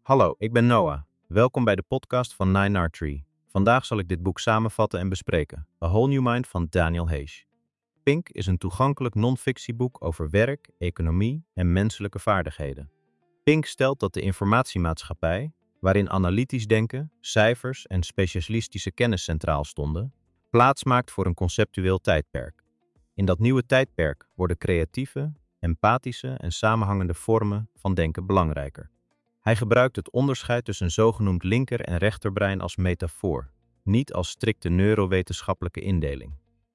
Hallo, ik ben Noah. Welkom bij de podcast van Nine Art Tree. Vandaag zal ik dit boek samenvatten en bespreken. A Whole New Mind van Daniel Heesch. Pink is een toegankelijk non-fictieboek over werk, economie en menselijke vaardigheden. Pink stelt dat de informatiemaatschappij, waarin analytisch denken, cijfers en specialistische kennis centraal stonden, plaats maakt voor een conceptueel tijdperk. In dat nieuwe tijdperk worden creatieve, empathische en samenhangende vormen van denken belangrijker. Hij gebruikt het onderscheid tussen zogenoemd linker- en rechterbrein als metafoor, niet als strikte neurowetenschappelijke indeling.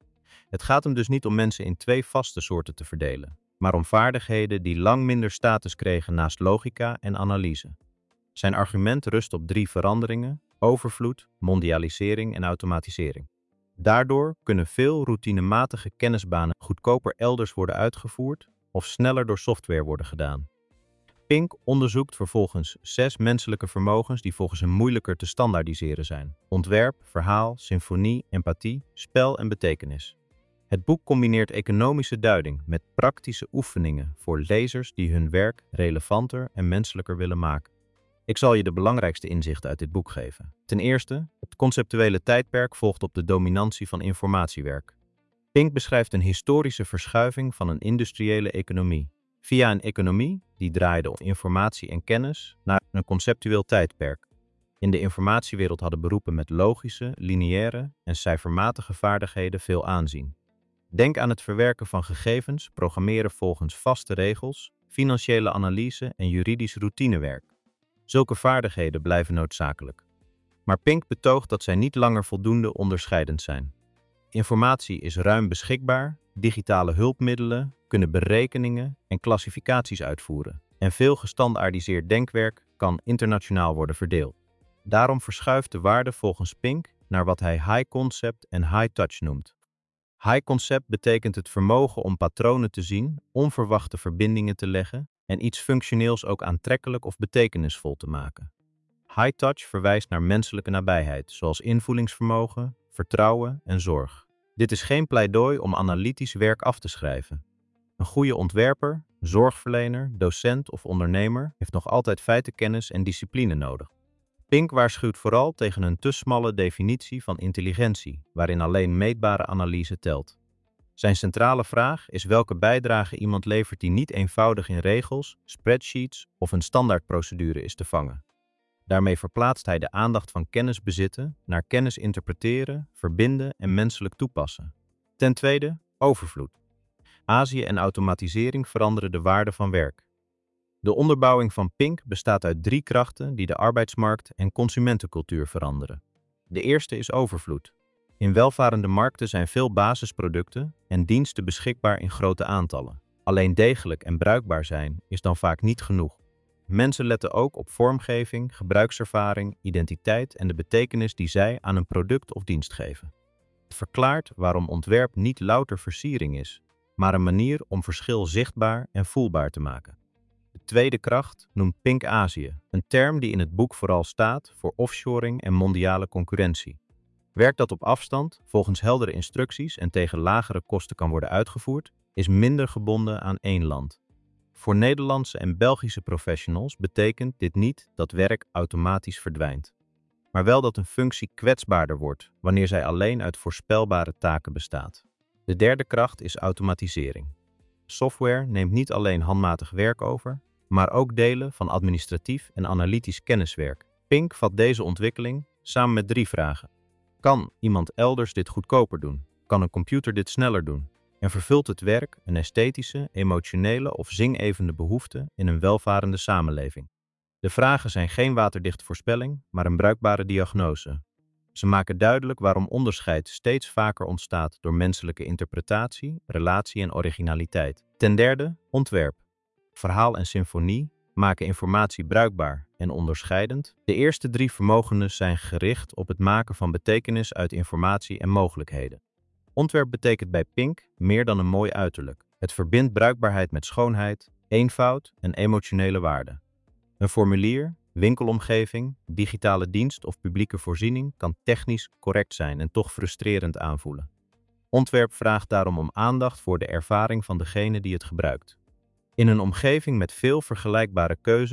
Het gaat hem dus niet om mensen in twee vaste soorten te verdelen, maar om vaardigheden die lang minder status kregen naast logica en analyse. Zijn argument rust op 3 veranderingen: overvloed, mondialisering en automatisering. Daardoor kunnen veel routinematige kennisbanen goedkoper elders worden uitgevoerd of sneller door software worden gedaan. Pink onderzoekt vervolgens 6 menselijke vermogens die volgens hem moeilijker te standaardiseren zijn: ontwerp, verhaal, symfonie, empathie, spel en betekenis. Het boek combineert economische duiding met praktische oefeningen voor lezers die hun werk relevanter en menselijker willen maken. Ik zal je de belangrijkste inzichten uit dit boek geven. Ten eerste, het conceptuele tijdperk volgt op de dominantie van informatiewerk. Pink beschrijft een historische verschuiving van een industriële economie, via een economie die draaide op informatie en kennis, naar een conceptueel tijdperk. In de informatiewereld hadden beroepen met logische, lineaire en cijfermatige vaardigheden veel aanzien. Denk aan het verwerken van gegevens, programmeren volgens vaste regels, financiële analyse en juridisch routinewerk. Zulke vaardigheden blijven noodzakelijk. Maar Pink betoogt dat zij niet langer voldoende onderscheidend zijn. Informatie is ruim beschikbaar, digitale hulpmiddelen kunnen berekeningen en klassificaties uitvoeren en veel gestandaardiseerd denkwerk kan internationaal worden verdeeld. Daarom verschuift de waarde volgens Pink naar wat hij high concept en high touch noemt. High concept betekent het vermogen om patronen te zien, onverwachte verbindingen te leggen en iets functioneels ook aantrekkelijk of betekenisvol te maken. High touch verwijst naar menselijke nabijheid, zoals invoelingsvermogen, vertrouwen en zorg. Dit is geen pleidooi om analytisch werk af te schrijven. Een goede ontwerper, zorgverlener, docent of ondernemer heeft nog altijd feitenkennis en discipline nodig. Pink waarschuwt vooral tegen een te smalle definitie van intelligentie, waarin alleen meetbare analyse telt. Zijn centrale vraag is welke bijdrage iemand levert die niet eenvoudig in regels, spreadsheets of een standaardprocedure is te vangen. Daarmee verplaatst hij de aandacht van kennis bezitten naar kennis interpreteren, verbinden en menselijk toepassen. Ten tweede, overvloed. Azië en automatisering veranderen de waarde van werk. De onderbouwing van Pink bestaat uit 3 krachten die de arbeidsmarkt en consumentencultuur veranderen. De eerste is overvloed. In welvarende markten zijn veel basisproducten en diensten beschikbaar in grote aantallen. Alleen degelijk en bruikbaar zijn is dan vaak niet genoeg. Mensen letten ook op vormgeving, gebruikservaring, identiteit en de betekenis die zij aan een product of dienst geven. Het verklaart waarom ontwerp niet louter versiering is, maar een manier om verschil zichtbaar en voelbaar te maken. De tweede kracht noemt Pink Azië, een term die in het boek vooral staat voor offshoring en mondiale concurrentie. Werk dat op afstand, volgens heldere instructies en tegen lagere kosten kan worden uitgevoerd, is minder gebonden aan één land. Voor Nederlandse en Belgische professionals betekent dit niet dat werk automatisch verdwijnt, maar wel dat een functie kwetsbaarder wordt wanneer zij alleen uit voorspelbare taken bestaat. De derde kracht is automatisering. Software neemt niet alleen handmatig werk over, maar ook delen van administratief en analytisch kenniswerk. Pink vat deze ontwikkeling samen met 3 vragen. Kan iemand elders dit goedkoper doen? Kan een computer dit sneller doen? En vervult het werk een esthetische, emotionele of zingevende behoefte in een welvarende samenleving? De vragen zijn geen waterdichte voorspelling, maar een bruikbare diagnose. Ze maken duidelijk waarom onderscheid steeds vaker ontstaat door menselijke interpretatie, relatie en originaliteit. Ten derde, ontwerp. Verhaal en symfonie maken informatie bruikbaar en onderscheidend. De eerste 3 vermogens zijn gericht op het maken van betekenis uit informatie en mogelijkheden. Ontwerp betekent bij Pink meer dan een mooi uiterlijk. Het verbindt bruikbaarheid met schoonheid, eenvoud en emotionele waarde. Een formulier, winkelomgeving, digitale dienst of publieke voorziening kan technisch correct zijn en toch frustrerend aanvoelen. Ontwerp vraagt daarom om aandacht voor de ervaring van degene die het gebruikt. In een omgeving met veel vergelijkbare keuzes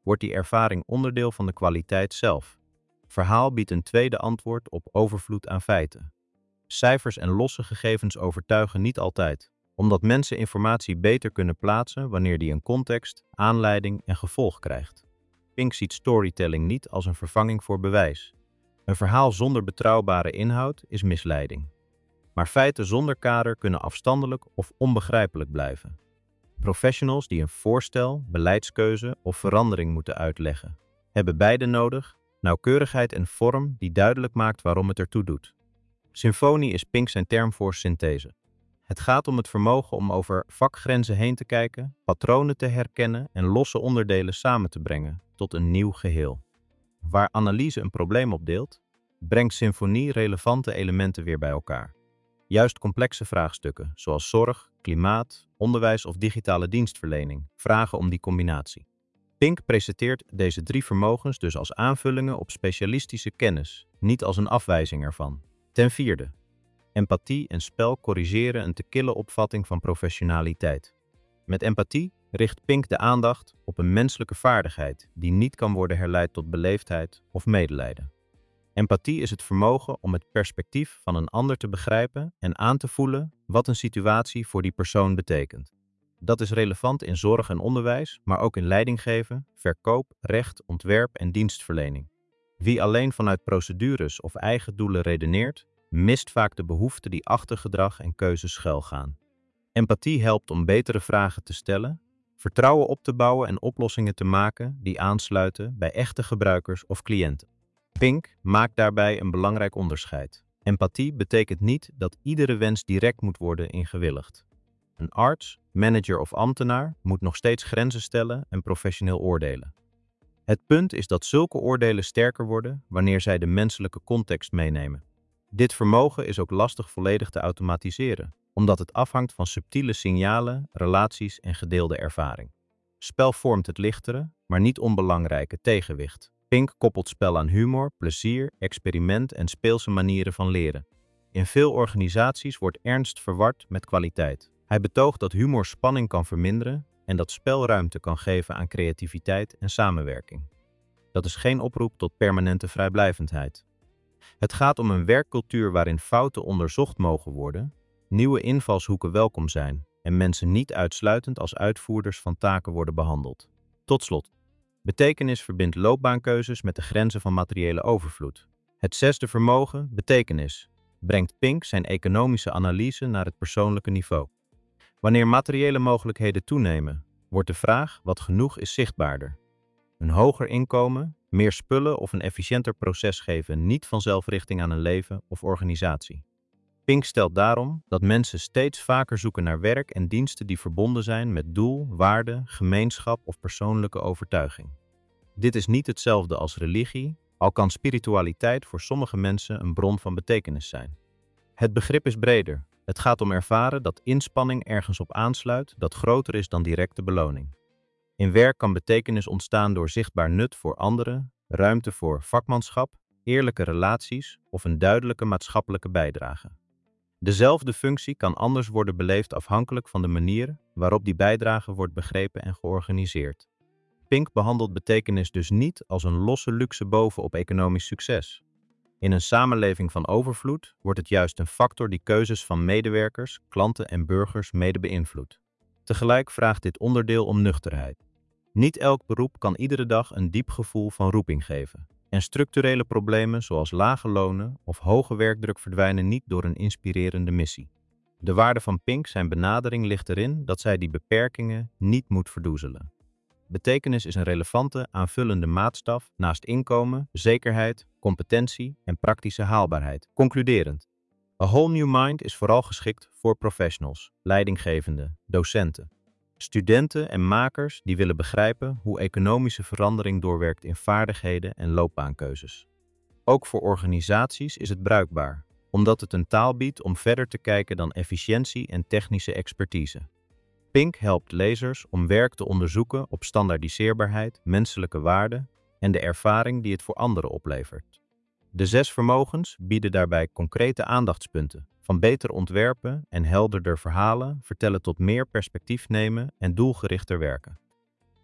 wordt die ervaring onderdeel van de kwaliteit zelf. Verhaal biedt een tweede antwoord op overvloed aan feiten. Cijfers en losse gegevens overtuigen niet altijd, omdat mensen informatie beter kunnen plaatsen wanneer die een context, aanleiding en gevolg krijgt. Pink ziet storytelling niet als een vervanging voor bewijs. Een verhaal zonder betrouwbare inhoud is misleiding. Maar feiten zonder kader kunnen afstandelijk of onbegrijpelijk blijven. Professionals die een voorstel, beleidskeuze of verandering moeten uitleggen, hebben beide nodig: nauwkeurigheid en vorm die duidelijk maakt waarom het ertoe doet. Symfonie is Pink zijn term voor synthese. Het gaat om het vermogen om over vakgrenzen heen te kijken, patronen te herkennen en losse onderdelen samen te brengen tot een nieuw geheel. Waar analyse een probleem opdeelt, brengt symfonie relevante elementen weer bij elkaar. Juist complexe vraagstukken, zoals zorg, klimaat, onderwijs of digitale dienstverlening, vragen om die combinatie. Pink presenteert deze drie vermogens dus als aanvullingen op specialistische kennis, niet als een afwijzing ervan. Ten vierde, empathie en spel corrigeren een te kille opvatting van professionaliteit. Met empathie richt Pink de aandacht op een menselijke vaardigheid die niet kan worden herleid tot beleefdheid of medelijden. Empathie is het vermogen om het perspectief van een ander te begrijpen en aan te voelen wat een situatie voor die persoon betekent. Dat is relevant in zorg en onderwijs, maar ook in leidinggeven, verkoop, recht, ontwerp en dienstverlening. Wie alleen vanuit procedures of eigen doelen redeneert, mist vaak de behoeften die achter gedrag en keuzes schuilgaan. Empathie helpt om betere vragen te stellen, vertrouwen op te bouwen en oplossingen te maken die aansluiten bij echte gebruikers of cliënten. Pink maakt daarbij een belangrijk onderscheid. Empathie betekent niet dat iedere wens direct moet worden ingewilligd. Een arts, manager of ambtenaar moet nog steeds grenzen stellen en professioneel oordelen. Het punt is dat zulke oordelen sterker worden wanneer zij de menselijke context meenemen. Dit vermogen is ook lastig volledig te automatiseren, omdat het afhangt van subtiele signalen, relaties en gedeelde ervaring. Spel vormt het lichtere, maar niet onbelangrijke tegenwicht. Pink koppelt spel aan humor, plezier, experiment en speelse manieren van leren. In veel organisaties wordt ernst verward met kwaliteit. Hij betoogt dat humor spanning kan verminderen en dat spel ruimte kan geven aan creativiteit en samenwerking. Dat is geen oproep tot permanente vrijblijvendheid. Het gaat om een werkcultuur waarin fouten onderzocht mogen worden, nieuwe invalshoeken welkom zijn en mensen niet uitsluitend als uitvoerders van taken worden behandeld. Tot slot. Betekenis verbindt loopbaankeuzes met de grenzen van materiële overvloed. Het zesde vermogen, betekenis, brengt Pink zijn economische analyse naar het persoonlijke niveau. Wanneer materiële mogelijkheden toenemen, wordt de vraag wat genoeg is zichtbaarder. Een hoger inkomen, meer spullen of een efficiënter proces geven niet vanzelf richting aan een leven of organisatie. Pink stelt daarom dat mensen steeds vaker zoeken naar werk en diensten die verbonden zijn met doel, waarde, gemeenschap of persoonlijke overtuiging. Dit is niet hetzelfde als religie, al kan spiritualiteit voor sommige mensen een bron van betekenis zijn. Het begrip is breder. Het gaat om ervaren dat inspanning ergens op aansluit dat groter is dan directe beloning. In werk kan betekenis ontstaan door zichtbaar nut voor anderen, ruimte voor vakmanschap, eerlijke relaties of een duidelijke maatschappelijke bijdrage. Dezelfde functie kan anders worden beleefd afhankelijk van de manier waarop die bijdrage wordt begrepen en georganiseerd. Pink behandelt betekenis dus niet als een losse luxe bovenop economisch succes. In een samenleving van overvloed wordt het juist een factor die keuzes van medewerkers, klanten en burgers mede beïnvloedt. Tegelijk vraagt dit onderdeel om nuchterheid. Niet elk beroep kan iedere dag een diep gevoel van roeping geven. En structurele problemen zoals lage lonen of hoge werkdruk verdwijnen niet door een inspirerende missie. De waarde van Pink zijn benadering ligt erin dat zij die beperkingen niet moet verdoezelen. Betekenis is een relevante, aanvullende maatstaf naast inkomen, zekerheid, competentie en praktische haalbaarheid. Concluderend. A Whole New Mind is vooral geschikt voor professionals, leidinggevenden, docenten, studenten en makers die willen begrijpen hoe economische verandering doorwerkt in vaardigheden en loopbaankeuzes. Ook voor organisaties is het bruikbaar, omdat het een taal biedt om verder te kijken dan efficiëntie en technische expertise. Pink helpt lezers om werk te onderzoeken op standaardiseerbaarheid, menselijke waarde en de ervaring die het voor anderen oplevert. De 6 vermogens bieden daarbij concrete aandachtspunten, van beter ontwerpen en helderder verhalen vertellen tot meer perspectief nemen en doelgerichter werken.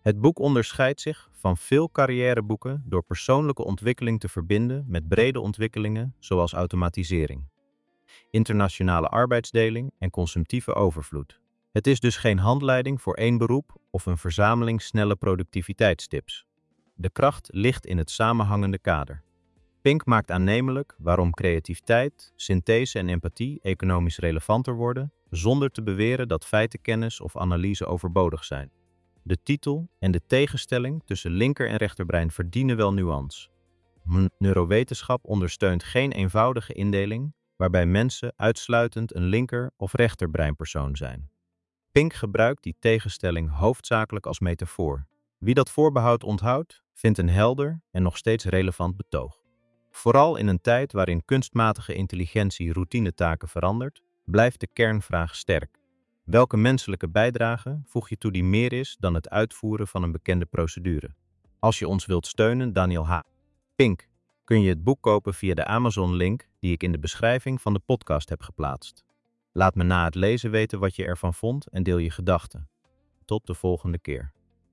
Het boek onderscheidt zich van veel carrièreboeken door persoonlijke ontwikkeling te verbinden met brede ontwikkelingen zoals automatisering, internationale arbeidsdeling en consumptieve overvloed. Het is dus geen handleiding voor één beroep of een verzameling snelle productiviteitstips. De kracht ligt in het samenhangende kader. Pink maakt aannemelijk waarom creativiteit, synthese en empathie economisch relevanter worden, zonder te beweren dat feitenkennis of analyse overbodig zijn. De titel en de tegenstelling tussen linker- en rechterbrein verdienen wel nuance. Neurowetenschap ondersteunt geen eenvoudige indeling, waarbij mensen uitsluitend een linker- of rechterbreinpersoon zijn. Pink gebruikt die tegenstelling hoofdzakelijk als metafoor. Wie dat voorbehoud onthoudt, vindt een helder en nog steeds relevant betoog. Vooral in een tijd waarin kunstmatige intelligentie routinetaken verandert, blijft de kernvraag sterk. Welke menselijke bijdrage voeg je toe die meer is dan het uitvoeren van een bekende procedure? Als je ons wilt steunen, Daniel H. Pink, kun je het boek kopen via de Amazon-link die ik in de beschrijving van de podcast heb geplaatst. Laat me na het lezen weten wat je ervan vond en deel je gedachten. Tot de volgende keer.